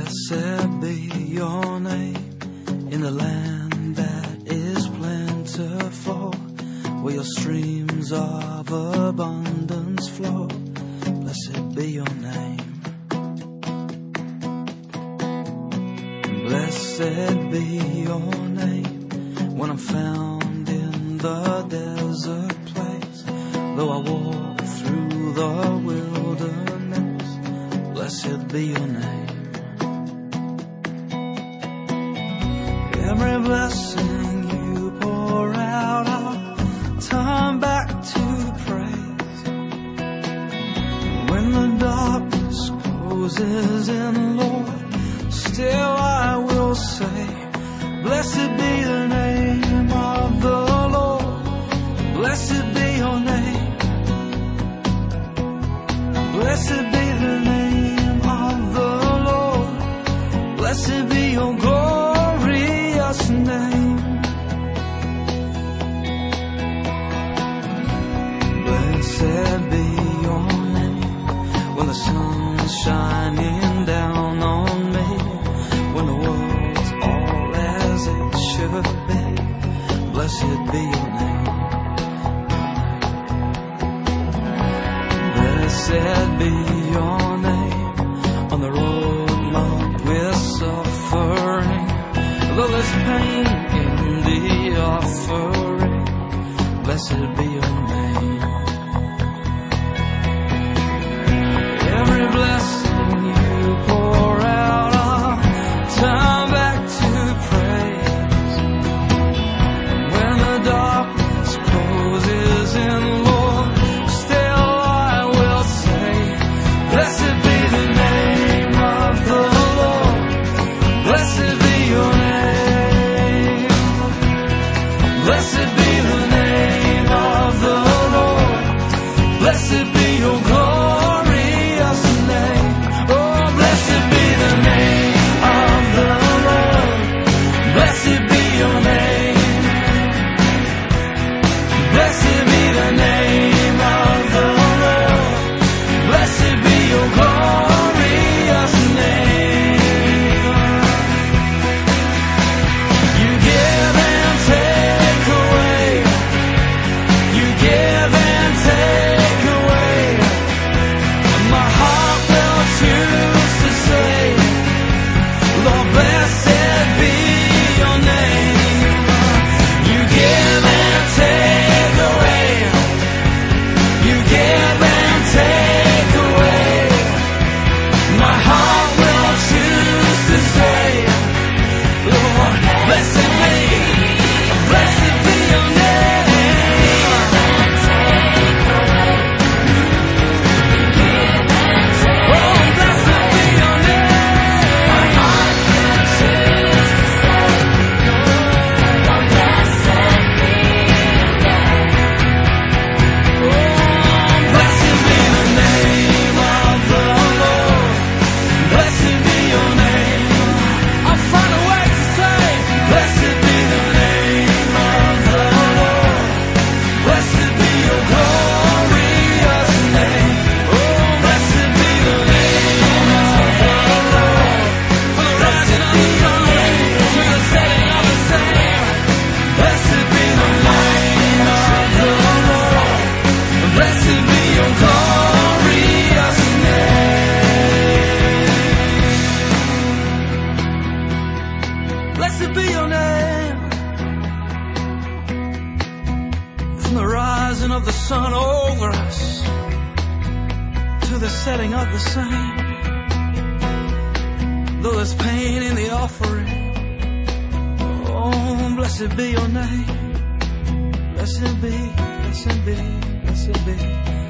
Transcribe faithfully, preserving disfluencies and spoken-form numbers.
Blessed be your name in the land that is plentiful, where your streams of abundance flow. Blessed be your name. Blessed be your name when I'm found in the desert place, though I walk through the wilderness. Blessed be your name. Every blessing you pour out, I'll turn back to praise. When the darkness closes in, Lord, still I will say, blessed be the name of the Lord. Blessed be your name. Blessed be the name of the Lord. Blessed be your glorious name. Blessed be your name when the sun's shining down on me, when the world's all as it should be. Blessed be your name. Blessed be your name on the road marked with suffering, though there's pain in the offering. Blessed be your name. Every blessing you pour out, I'll turn back to praise. When the darkness closes in, Lord, still I will say, blessed be the name of the Lord. Blessed be your name. Blessed be the name of the Lord. Blessed be your glorious name. Oh, blessed be the name of the Lord. Blessed be your name. Blessed be the name of the Lord. Blessed be your glorious name. You give and take away. You give and take away. My heart will choose to say, Lord, blessed be your name. You give and take away. You give and take away. My heart will choose to say, Lord, blessed be, blessed be your name. Oh, blessed be your name. My heart will choose to say, Lord, blessed be your name. Oh, blessed be the name of the Lord. Blessed be your name. I'll find a way to say, blessed be the name of the Lord. Blessed be your glorious name. Oh, blessed be the name of the Lord. For the rising of the sun to the setting of the same. Blessed be the name of the Lord. Blessed be your glorious name. Blessed be your name. From the rising of the sun over us to the setting of the same. Though there's pain in the offering, oh, blessed be your name. Blessed be, blessed be, blessed be.